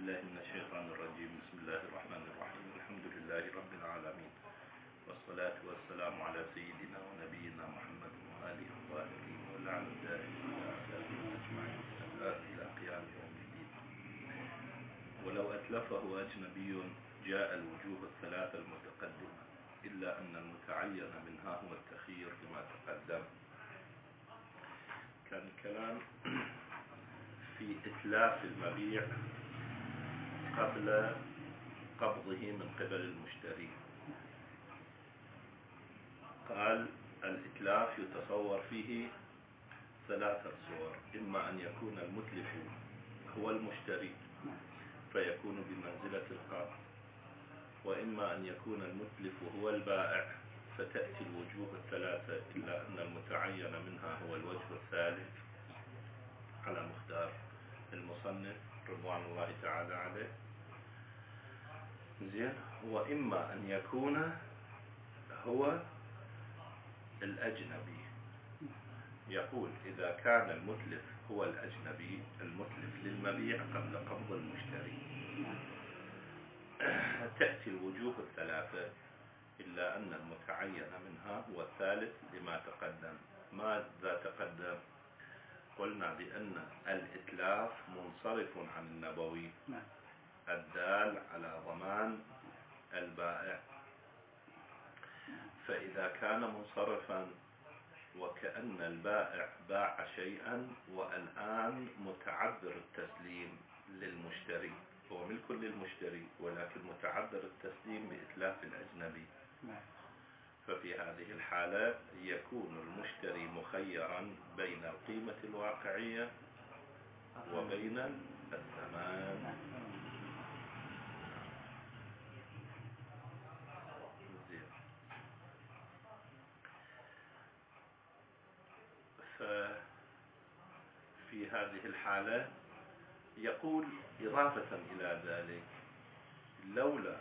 بالله من الشيطان الرجيم. بسم الله الرحمن الرحيم. الحمد لله رب العالمين، والصلاة والسلام على سيدنا ونبينا محمد وآله الطاهرين واللعن الدائم على أعدائهم أجمعين إلى قيام يوم الدين. ولو أتلفه أجنبي جاء الوجوه الثلاثة المتقدمة، إلا أن المتعين منها هو التخيير كما تقدم. كان كلام في إتلاف المبيع قبل قبضه من قبل المشتري. قال الإتلاف يتصور فيه ثلاثة صور: إما أن يكون المتلف هو المشتري فيكون بمنزلة القابض، وإما أن يكون المتلف هو البائع فتأتي الوجوه الثلاثة، إلا أن المتعين منها هو الوجه الثالث على مختار المصنف رضوان الله تعالى عليه. زين. وإما أن يكون هو الأجنبي. يقول إذا كان المتلف هو الأجنبي المتلف للمبيع قبل قبض المشتري تأتي الوجوه الثلاثة، إلا أن المتعين منها هو الثالث لما تقدم. ماذا تقدم؟ قلنا بأن الإتلاف منصرف عن النبوي الدال على ضمان البائع، فإذا كان منصرفا وكأن البائع باع شيئا والآن متعذر التسليم للمشتري، هو ملك للمشتري ولكن متعذر التسليم بإتلاف الأجنبي، ففي هذه الحالة يكون المشتري مخيرا بين القيمة الواقعية وبين الثمن. ففي هذه الحالة يقول إضافة إلى ذلك: لولا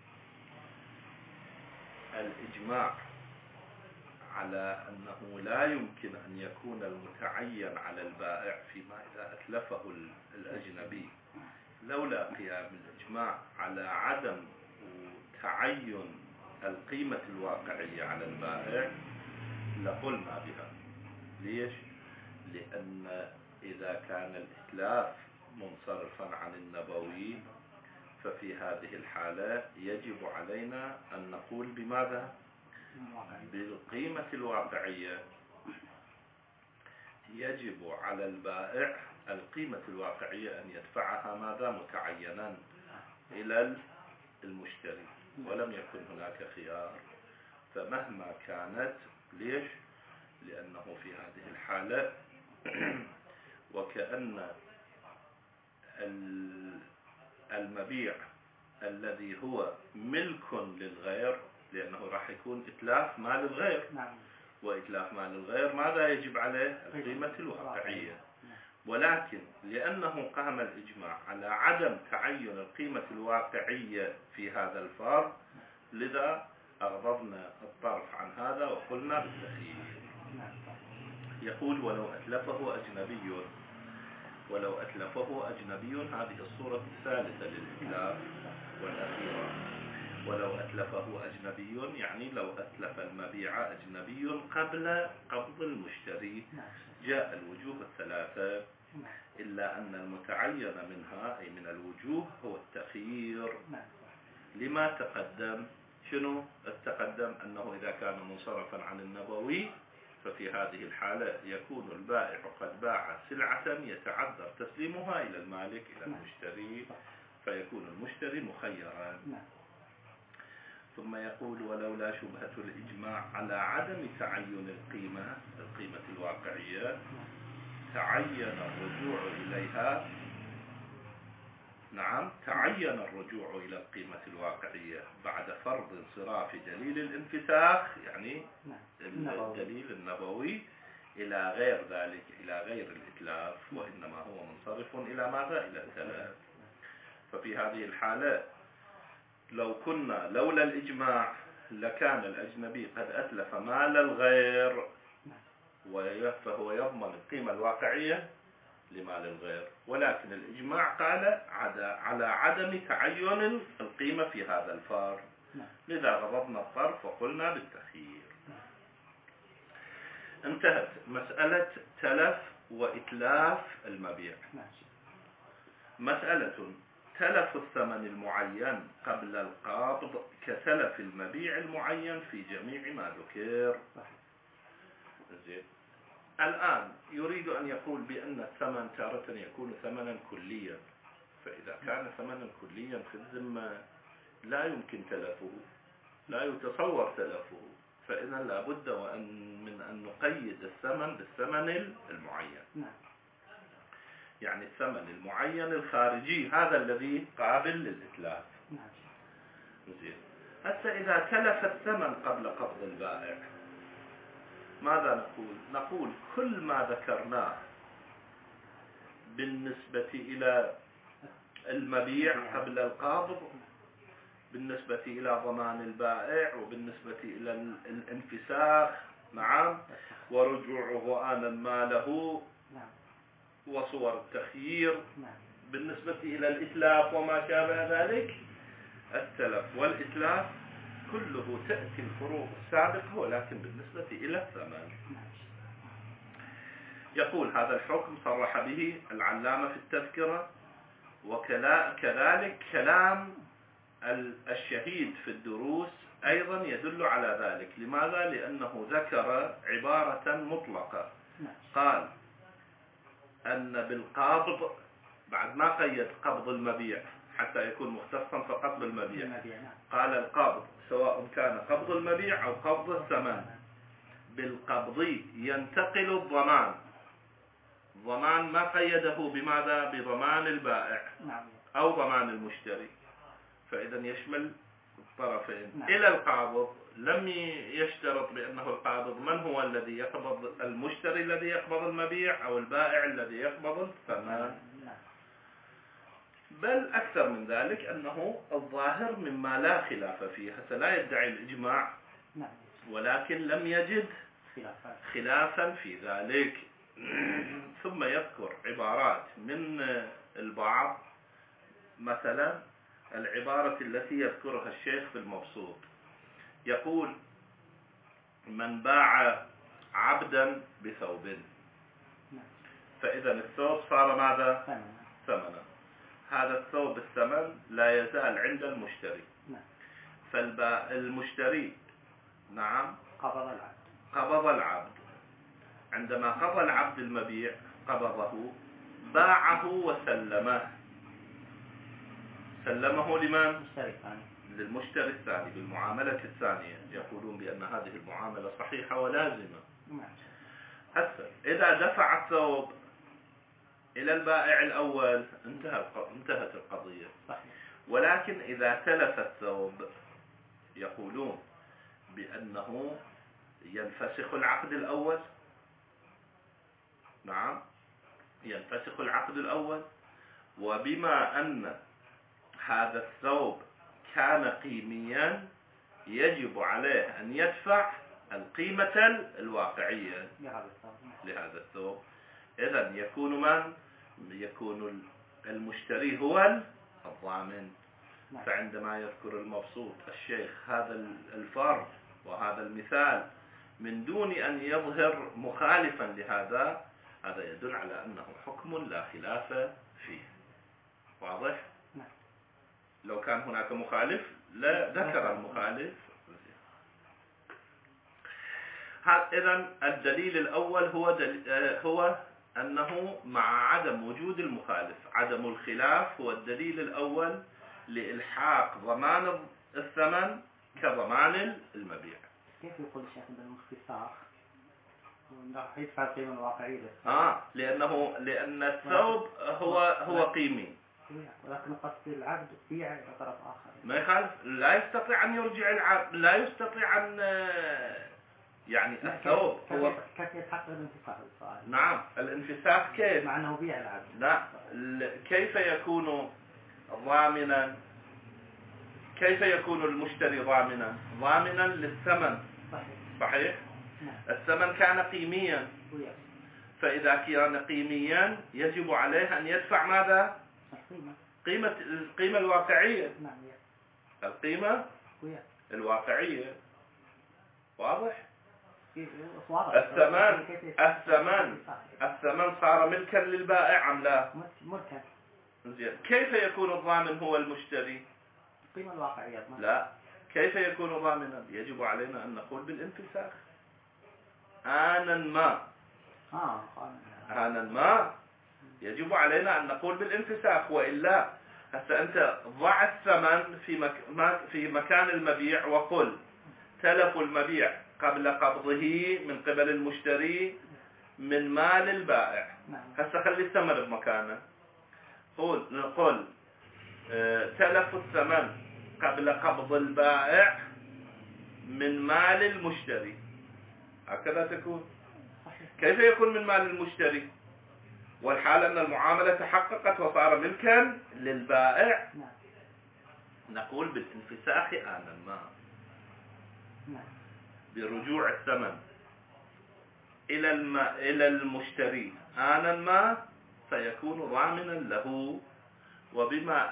الإجماع على أنه لا يمكن أن يكون المتعين على البائع فيما إذا أتلفه الأجنبي، لولا قيام الإجماع على عدم تعين القيمة الواقعية على البائع لقلنا بها. ليش؟ لأن إذا كان الإتلاف منصرفا عن النبوي ففي هذه الحالة يجب علينا أن نقول بماذا؟ بالقيمة الواقعية. يجب على البائع القيمة الواقعية أن يدفعها ماذا؟ متعينا إلى المشتري، ولم يكن هناك خيار، فمهما كانت. ليش؟ لأنه في هذه الحالة وكأن المبيع الذي هو ملك للغير، لأنه راح يكون إتلاف مال الغير، وإتلاف مال الغير ماذا يجب عليه؟ القيمة الواقعية. ولكن لأنه قام الإجماع على عدم تعين القيمة الواقعية في هذا الفرض، لذا أغضبنا الطرف عن هذا وقلنا بالتخيير. يقول ولو أتلفه أجنبي. ولو أتلفه أجنبي هذه الصورة الثالثة للإتلاف والأخيرة. ولو أتلفه أجنبي يعني لو أتلف المبيع أجنبي قبل قبض المشتري جاء الوجوه الثلاثة، إلا أن المتعين منها أي من الوجوه هو التخيير لما تقدم. شنو التقدم؟ أنه إذا كان منصرفا عن النبوي ففي هذه الحالة يكون البائع قد باع سلعة يتعذر تسليمها إلى المالك إلى المشتري، فيكون المشتري مخيرا. ثم يقول ولولا شبهة الإجماع على عدم تعين القيمة الواقعية تعين الرجوع إليها. نعم، تعين الرجوع إلى القيمة الواقعية بعد فرض انصراف دليل الانفساخ، يعني الدليل النبوي، إلى غير ذلك، إلى غير الإتلاف، وإنما هو منصرف إلى ماذا؟ إلى التلاف. ففي هذه الحالة لولا الإجماع لكان الأجنبي قد أتلف مال الغير فهو يضمن القيمة الواقعية لمال الغير، ولكن الإجماع قال على عدم تعين القيمة في هذا الفرض، لذا غضبنا الطرف وقلنا بالتخيير. انتهت مسألة تلف وإتلاف المبيع. مسألة تلف الثمن المعين قبل القبض كتلف المبيع المعين في جميع ما ذكر. زين. الآن يريد أن يقول بأن الثمن تارة يكون ثمنا كليا، فإذا كان ثمنا كليا في الذمة لا يمكن تلفه، لا يتصور تلفه، فإذا لابد من أن نقيد الثمن بالثمن المعين. يعني الثمن المعين الخارجي هذا الذي قابل للإتلاف. زين. هسه إذا تلف الثمن قبل قبض البائع ماذا نقول؟ نقول كل ما ذكرناه بالنسبة إلى المبيع قبل القبض، بالنسبة إلى ضمان البائع، وبالنسبة إلى الانفساخ، نعم، ورجوعه آنا ماله، وصور التخيير، بالنسبة إلى الإتلاف وما شابه ذلك، التلف والإتلاف كله تأتي الفروق السابقة، ولكن بالنسبة إلى الثمن. يقول هذا الحكم صرح به العلامة في التذكرة، وكذلك كلام الشهيد في الدروس أيضا يدل على ذلك. لماذا؟ لأنه ذكر عبارة مطلقة، قال أن بالقبض بعد ما قيد قبض المبيع حتى يكون مختصا فقط بالمبيع، قال القبض سواء كان قبض المبيع أو قبض الثمن، بالقبض ينتقل الضمان. ضمان ما قيده بماذا؟ بضمان البائع أو ضمان المشتري، فإذا يشمل الطرفين. إلى القابض لم يشترط بأنه القابض من هو الذي يقبض، المشتري الذي يقبض المبيع أو البائع الذي يقبض الثمن، بل أكثر من ذلك أنه الظاهر مما لا خلاف فيه. حتى لا يدعي الإجماع ولكن لم يجد خلافا في ذلك. ثم يذكر عبارات من البعض، مثلا العبارة التي يذكرها الشيخ في المبسوط، يقول من باع عبدا بثوب، فإذا الثوب صار ماذا؟ ثمنا. هذا الثوب الثمن لا يزال عند المشتري، فالمشتري نعم قبض العبد. عندما قبض العبد المبيع قبضه، باعه وسلمه. سلمه لمن؟ للمشتري الثاني بالمعاملة الثانية. يقولون بأن هذه المعاملة صحيحة ولازمة. هسه إذا دفع الثوب إلى البائع الأول انتهت القضية. ولكن إذا تلف الثوب يقولون بأنه ينفسخ العقد الأول. نعم، ينفسخ العقد الأول، وبما أن هذا الثوب كان قيميا يجب عليه أن يدفع القيمة الواقعية لهذا الثوب. إذن يكون من؟ يكون المشتري هو الضامن. فعندما يذكر المبسوط الشيخ هذا الفرض وهذا المثال من دون أن يظهر مخالفا لهذا، هذا يدل على أنه حكم لا خلاف فيه. واضح؟ لو كان هناك مخالف لا ذكر المخالف. إذن الدليل الأول هو أنه مع عدم وجود المخالف، عدم الخلاف هو الدليل الأول لإلحاق ضمان الثمن كضمان المبيع. كيف يقول الشيخ بالانفساخ؟ راح يدفع القيمة الواقعية لأن الثوب هو قيمي، ولكن قصد العبد بيع إلى طرف آخر ما يخالف. لا يستطيع أن يرجع العبد، لا يستطيع أن يعني الثوب هو كيف يتحقق الانفساخ السؤال؟ نعم، الانفساخ كيف؟ مع أنه بيع العبد. لا، كيف يكون ضامنا؟ كيف يكون المشتري ضامنا للثمن؟ صحيح. الثمن كان قيميا، فإذا كان قيميا يجب عليه أن يدفع ماذا؟ القيمة الواقعية. القيمة الواقعية. واضح؟ الثمن صار ملكا للبائع أم لا؟ ملكا. زين. كيف يكون الضامن هو المشتري؟ القيمة الواقعية. لا، كيف يكون ضامنا؟ يجب علينا أن نقول بالانفساخ آنا ما يجب علينا أن نقول بالانفساخ، وإلا هسه أنت ضع الثمن في مكان المبيع وقل تلف المبيع قبل قبضه من قبل المشتري من مال البائع. هسه خلي الثمن بمكانه، نقول تلف الثمن قبل قبض البائع من مال المشتري. هكذا تكون. كيف يكون من مال المشتري والحال أن المعاملة تحققت وصار ملكا للبائع؟ نقول بالانفساخ آنا ما، برجوع الثمن إلى المشتري آنا ما فيكون ضامنا له. وبما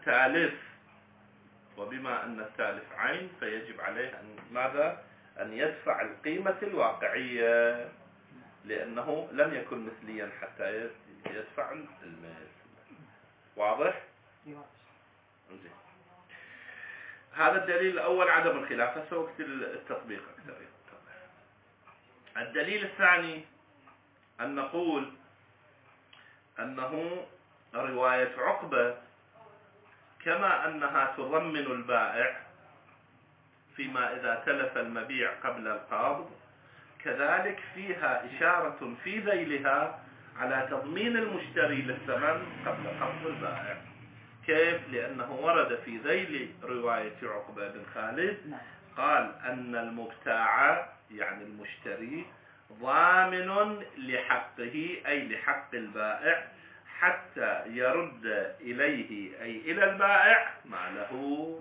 أن التالف عين فيجب عليه أن يدفع القيمة الواقعية، لأنه لم يكن مثليا حتى يدفع المال. واضح؟ هذا الدليل الأول عدم الخلاف. هسه وقت التطبيق أكثر. الدليل الثاني أن نقول أنه رواية عقبة كما أنها تضمن البائع فيما إذا تلف المبيع قبل القبض، كذلك فيها إشارة في ذيلها على تضمين المشتري للثمن قبل قبض البائع. كيف؟ لأنه ورد في ذيل رواية عقبة بن خالد قال أن المبتاع يعني المشتري ضامن لحقه أي لحق البائع حتى يرد إليه أي إلى البائع ماله.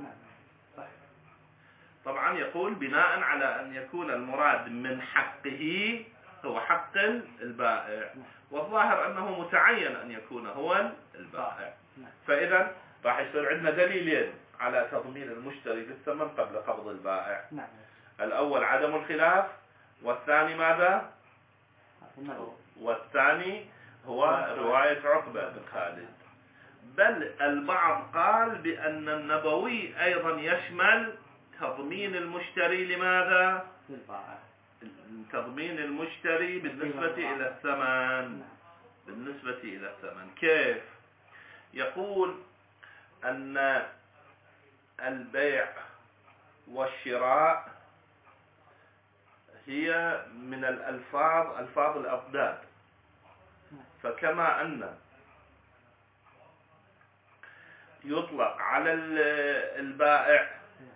طبعا يقول بناء على أن يكون المراد من حقه هو حق البائع، والظاهر أنه متعين أن يكون هو البائع. فإذا راح يصير عندنا دليلين على تضمين المشتري للثمن قبل قبض البائع. الأول عدم الخلاف، والثاني ماذا؟ والثاني هو رواية عقبة بن خالد. بل البعض قال بأن النبوي أيضا يشمل تضمين المشتري لماذا؟ تضمين المشتري بالنسبة إلى الثمن. كيف؟ يقول أن البيع والشراء هي من ألفاظ الأضداد، فكما أن يطلق على البائع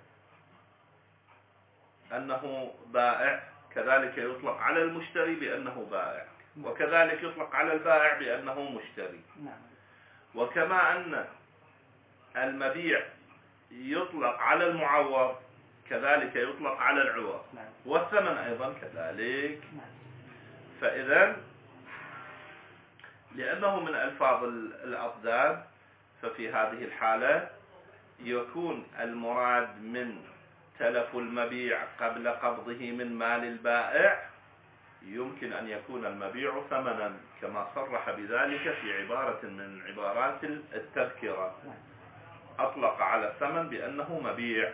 أنه بائع، كذلك يطلق على المشتري بأنه بائع، وكذلك يطلق على البائع بأنه مشتري. وكما أن المبيع يطلق على المعوض كذلك يطلق على العوض، والثمن أيضا كذلك. فإذا لأنه من ألفاظ الأضداد ففي هذه الحالة يكون المراد من تلف المبيع قبل قبضه من مال البائع يمكن أن يكون المبيع ثمنا، كما صرح بذلك في عبارة من عبارات التذكرة، أطلق على الثمن بأنه مبيع.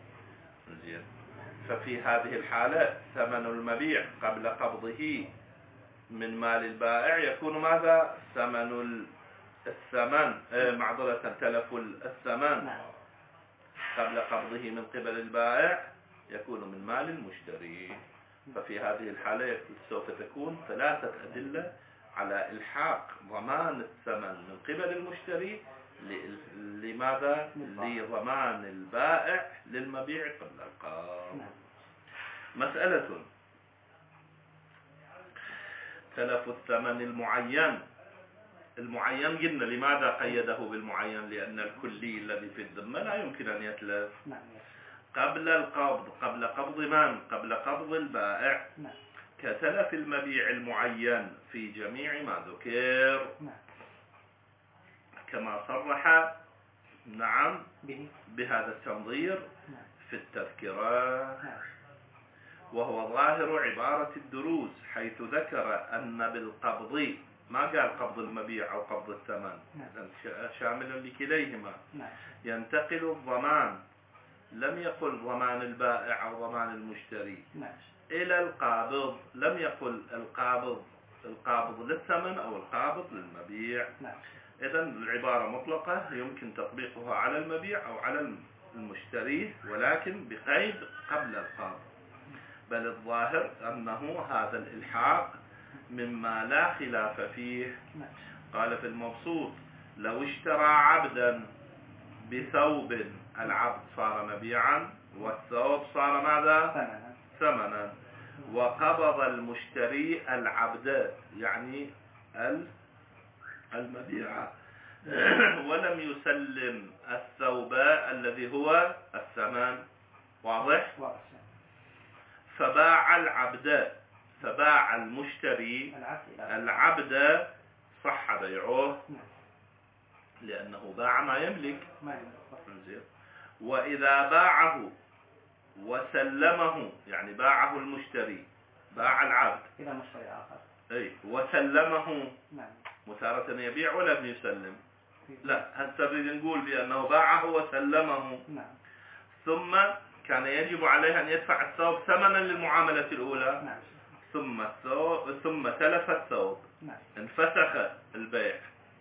ففي هذه الحالة ثمن المبيع قبل قبضه من مال البائع يكون ماذا؟ تلف الثمن قبل قبضه من قبل البائع يكون من مال المشتري. ففي هذه الحالة سوف تكون ثلاثة أدلة على إلحاق ضمان الثمن من قبل المشتري. لماذا؟ لضمان البائع للمبيع قبل القبض. مسألة تلف الثمن المعين قلنا لماذا قيده بالمعين؟ لأن الكلي الذي في الذمة لا يمكن أن يتلف قبل القبض. قبل قبض من؟ قبل قبض البائع. كتلف المبيع المعين في جميع ما ذكر كما صرح نعم بهذا التنظير في التذكرة، وهو ظاهر عبارة الدروز، حيث ذكر أن بالقبض، ما قال قبض المبيع أو قبض الثمن، شامل لكليهما، ينتقل الضمان، لم يقل ضمان البائع أو ضمان المشتري، إلى القابض، لم يقل القابض للثمن أو القابض للمبيع. إذن العبارة مطلقة يمكن تطبيقها على المبيع أو على المشتري، ولكن بقيد قبل القابض. بل الظاهر أنه هذا الإلحاق مما لا خلاف فيه. قال في المبسوط: لو اشترى عبدا بثوب، العبد صار مبيعا والثوب صار ماذا؟ ثمنا. وقبض المشتري العبد، يعني المبيع، ولم يسلم الثوب الذي هو الثمن. واضح؟ فباع العبد، فباع المشتري العبد، صح بيعه لأنه باع ما يملك. وإذا باعه وسلمه، يعني باعه المشتري، باع العبد إلى مشتري آخر، أي وسلمه، متارة يبيع ولم يسلم، لا، هسه نقول بأنه باعه وسلمه، ثم كان يجب عليه أن يدفع الثوب ثمنا للمعاملة الأولى، ثم تلف الثوب، انفسخ البيع.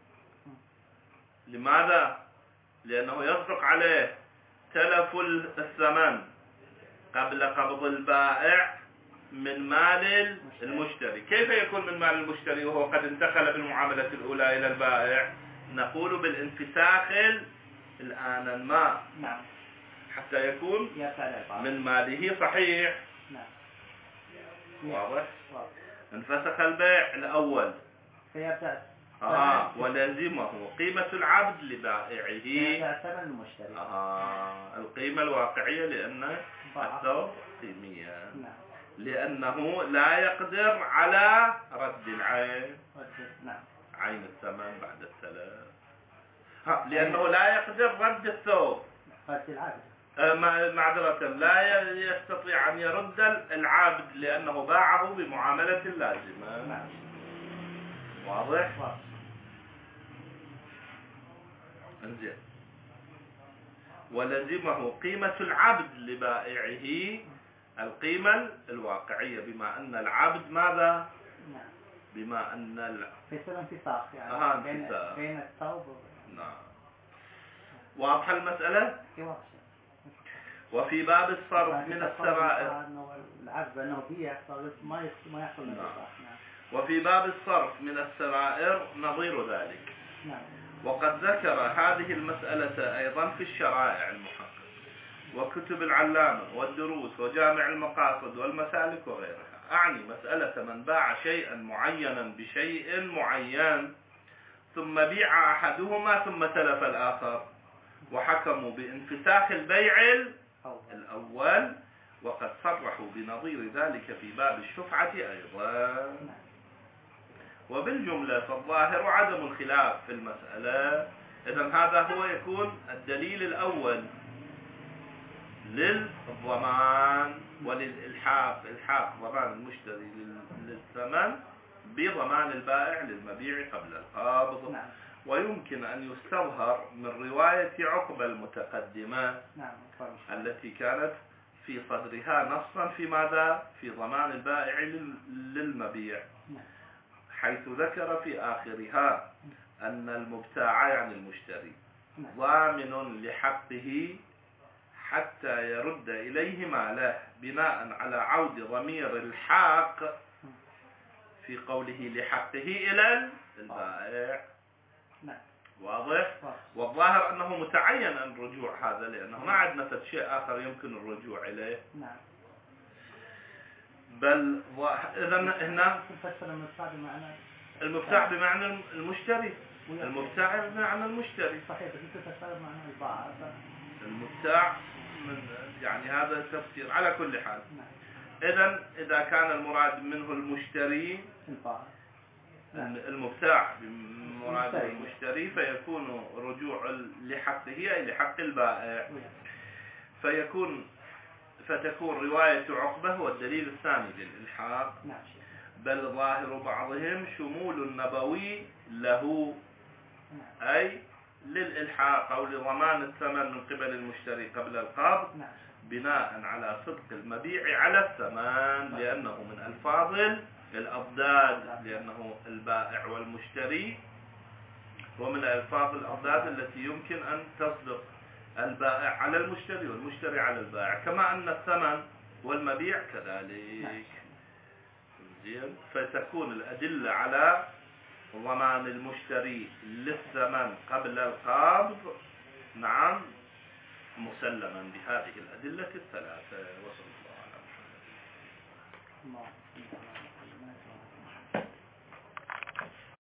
لماذا؟ لأنه يصدق عليه تلف الثمن قبل قبض البائع من مال المشتري. كيف يكون من مال المشتري وهو قد انتقل بالمعاملة الأولى إلى البائع؟ نقول بالانفساخ الآن الماء، حتى يكون من ماله صحيح. واضح؟ انفسخ البيع الأول، ولازمه قيمة العبد لبائعه، القيمة الواقعية، لأن الثوب قيمية، لأنه لا يقدر على رد العين، عين الثمن بعد التلف، لأنه لا يقدر رد الثوب، معذرة، لا يستطيع أن يرد العبد لأنه باعه بمعاملة لازمة. واضح؟ انزين. ولزمه قيمة العبد لبائعه، القيمة الواقعية، بما أن العبد ماذا؟ بما أن في انفساخ، يعني بين الثوب. نعم. واضحة المسألة؟ وفي باب الصرف من السرائر، العبد أنه بيع ما يحصل انفساخ. وفي باب الصرف من السرائر نظير ذلك. وقد ذكر هذه المسألة أيضا في الشرائع المحقق وكتب العلامة والدروس وجامع المقاصد والمسالك وغيرها. أعني مسألة من باع شيئا معينا بشيء معين، ثم بيع أحدهما ثم تلف الآخر، وحكموا بانفساخ البيع الأول، وقد صرحوا بنظير ذلك في باب الشفعة أيضا. وبالجملة فالظاهر عدم الخلاف في المسألة. إذن هذا هو يكون الدليل الأول للضمان وللإلحاق، إلحاق ضمان المشتري للثمن بضمان البائع للمبيع قبل القبض. ويمكن أن يستظهر من رواية عقبة المتقدمة التي كانت في صدرها نصا في ماذا؟ في ضمان البائع للمبيع، حيث ذكر في آخرها أن المبتاع، يعني المشتري، ضامن لحقه حتى يرد إليه ماله، بناء على عود ضمير الحاق في قوله لحقه إلى البائع. واضح؟ والظاهر أنه متعين الرجوع هذا، لأنه ما عندنا شيء آخر يمكن الرجوع إليه. بل إذن هنا المبتاع بمعنى المشتري، المبتاع بمعنى المشتري، صحيح، بس تفسر معنى البائع. المبتاع من، يعني هذا التفسير على كل حال. إذا كان المراد منه المشتري المبتاع بمراد المشتري فيكون رجوع لحقه أي لحق البائع، فتكون رواية عقبة هو الدليل الثاني للإلحاق. بل ظاهر بعضهم شمول النبوي له أي للإلحاق أو لضمان الثمن من قبل المشتري قبل القبض بناء على صدق المبيع على الثمن، لأنه من ألفاظ الأضداد، لأنه البائع والمشتري ومن ألفاظ الأضداد التي يمكن أن تصدق البائع على المشتري والمشتري على البائع، كما أن الثمن والمبيع كذلك. فتكون الأدلة على ضمان المشتري للثمن قبل القبض نعم مسلما بهذه الأدلة الثلاثة. وصلى الله على محمد.